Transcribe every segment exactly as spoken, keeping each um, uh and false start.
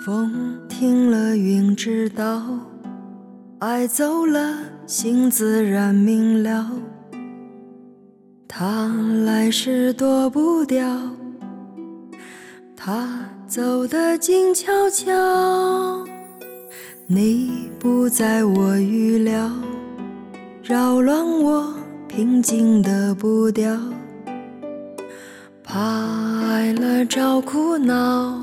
风停了，云知道，爱走了，心自然明了。他来时躲不掉，他走得静悄悄。你不在我预料，扰乱我平静的步调。怕爱了找苦恼，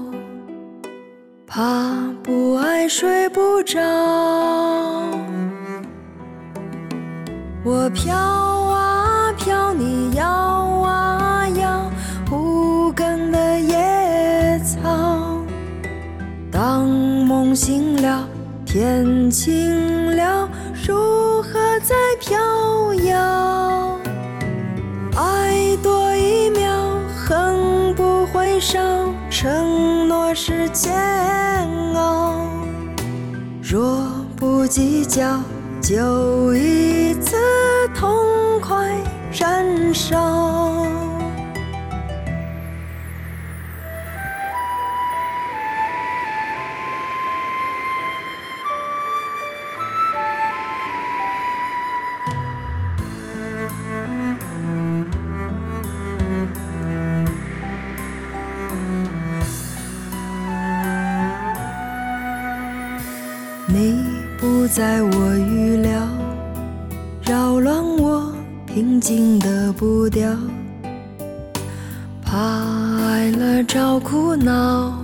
怕不爱睡不着。我飘啊飘，你摇啊摇，无根的野草。当梦醒了，天晴了，如何在飘摇？爱多一秒，恨不会少，承诺是煎熬。若不计较，就一次痛快燃烧。你不在我预料，扰乱我平静的步调。怕爱了找苦恼，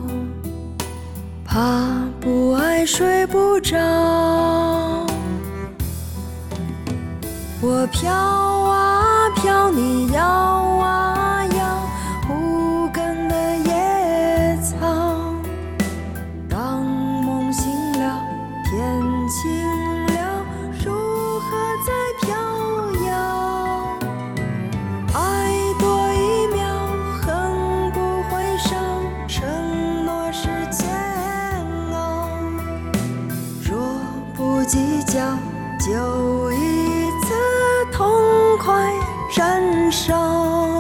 怕不爱睡不着。我飘啊飘，你摇啊摇，无根的野草。当梦醒了，天晴了，如何在飘摇？爱多一秒，恨不会少，承诺是煎熬。若不计较，就一次痛快燃烧。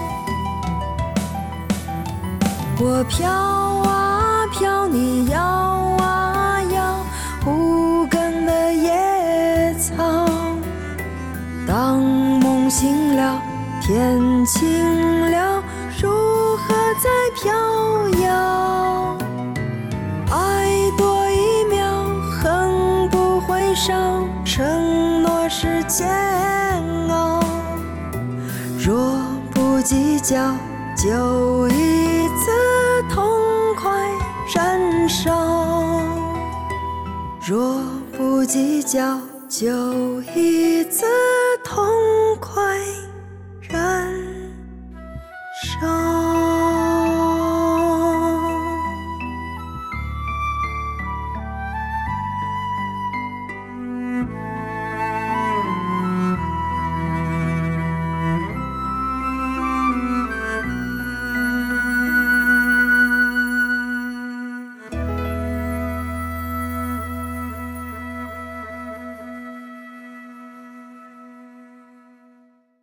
我飘啊飘，你摇啊摇，无根的野草。当梦醒了，天晴了，如何在飘摇？爱多一秒，恨不会少，承诺是煎熬。若不计较，就一次痛快燃烧。若不计较，就一次